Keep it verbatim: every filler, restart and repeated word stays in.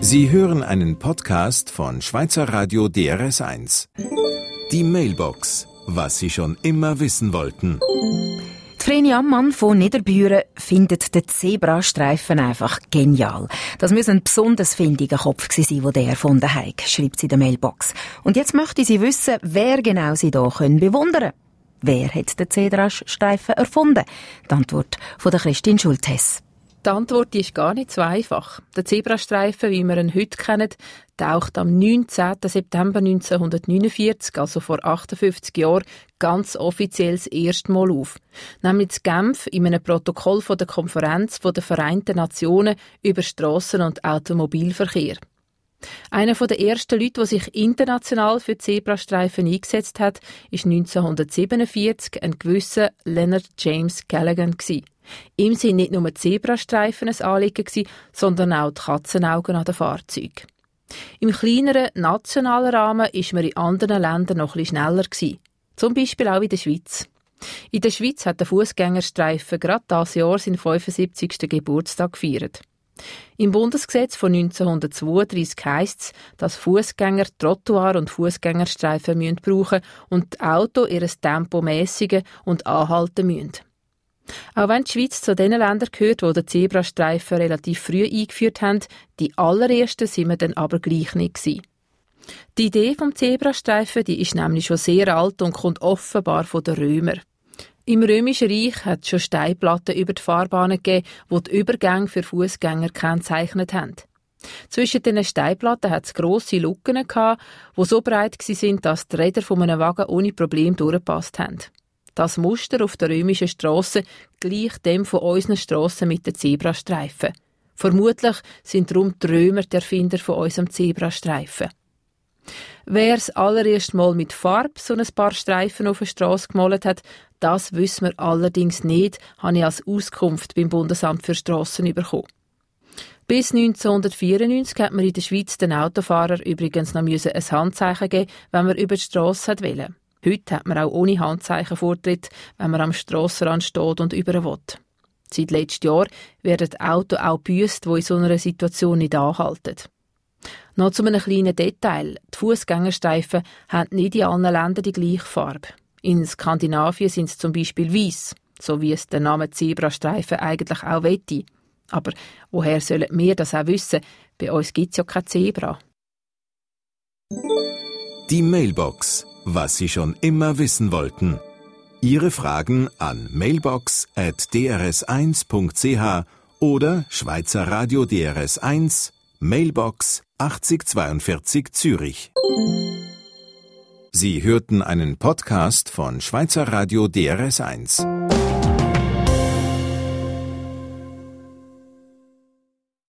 Sie hören einen Podcast von Schweizer Radio D R S eins. Die Mailbox, was Sie schon immer wissen wollten. Vreni Ammann von Niederbüren findet den Zebrastreifen einfach genial. Das muss ein besonders findiger Kopf sein, den der erfunden hat, schreibt sie in der Mailbox. Und jetzt möchte sie wissen, wer genau sie hier bewundern können. Wer hat den Zebrastreifen erfunden? Die Antwort von der Christine Schulthess. Die Antwort ist gar nicht so einfach. Der Zebrastreifen, wie wir ihn heute kennen, taucht am neunzehnten September neunzehnhundertneunundvierzig, also vor achtundfünfzig Jahren, ganz offiziell das erste Mal auf. Nämlich in Genf in einem Protokoll von der Konferenz der Vereinten Nationen über Strassen- und Automobilverkehr. Einer der ersten Leute, der sich international für Zebrastreifen eingesetzt hat, war neunzehnhundertsiebenundvierzig ein gewisser Leonard James Callaghan. Ihm sind nicht nur Zebrastreifen ein Anliegen, sondern auch die Katzenaugen an den Fahrzeugen. Im kleineren nationalen Rahmen war man in anderen Ländern noch etwas schneller. Zum Beispiel auch in der Schweiz. In der Schweiz hat der Fußgängerstreifen gerade dieses Jahr seinen fünfundsiebzigsten Geburtstag gefeiert. Im Bundesgesetz von neunzehnhundertzweiunddreissig heisst es, dass Fußgänger Trottoir- und Fußgängerstreifen müssen brauchen und die Autos ihr Tempo mässigen und anhalten müssen. Auch wenn die Schweiz zu den Ländern gehört, die den Zebrastreifen relativ früh eingeführt haben, die allerersten sind wir dann aber gleich nicht gewesen. Die Idee vom Zebrastreifen, die ist nämlich schon sehr alt und kommt offenbar von den Römern. Im Römischen Reich hat es schon Steinplatten über die Fahrbahnen gegeben, die die Übergänge für Fußgänger gekennzeichnet haben. Zwischen diesen Steinplatten hat es grosse Lücken gehabt, die so breit waren, dass die Räder von einem Wagen ohne Problem durchgepasst haben. Das Muster auf der römischen Strasse gleicht dem von unseren Strassen mit den Zebrastreifen. Vermutlich sind darum die Römer die Erfinder von unserem Zebrastreifen. Wer das allererste Mal mit Farbe so ein paar Streifen auf der Strasse gemalt hat, das wissen wir allerdings nicht, habe ich als Auskunft beim Bundesamt für Strassen bekommen. Bis neunzehnhundertvierundneunzig hat man in der Schweiz den Autofahrern übrigens noch ein Handzeichen geben, wenn man über die Strasse wollte. Heute hat man auch ohne Handzeichen Vortritt, wenn man am Strassenrand steht und über will. Seit letztem Jahr werden die Autos auch gebüsst, die in so einer Situation nicht anhalten. Noch zu einem kleinen Detail. Die Fußgängerstreifen haben nicht in allen Ländern die gleiche Farbe. In Skandinavien sind sie zum Beispiel weiss, so wie es der Name Zebrastreifen eigentlich auch wette. Aber woher sollen wir das auch wissen? Bei uns gibt es ja kein Zebra. Die Mailbox, was Sie schon immer wissen wollten. Ihre Fragen an mailbox at d r s eins punkt c h oder Schweizer Radio D R S eins, Mailbox achtzig zweiundvierzig Zürich. Sie hörten einen Podcast von Schweizer Radio D R S eins.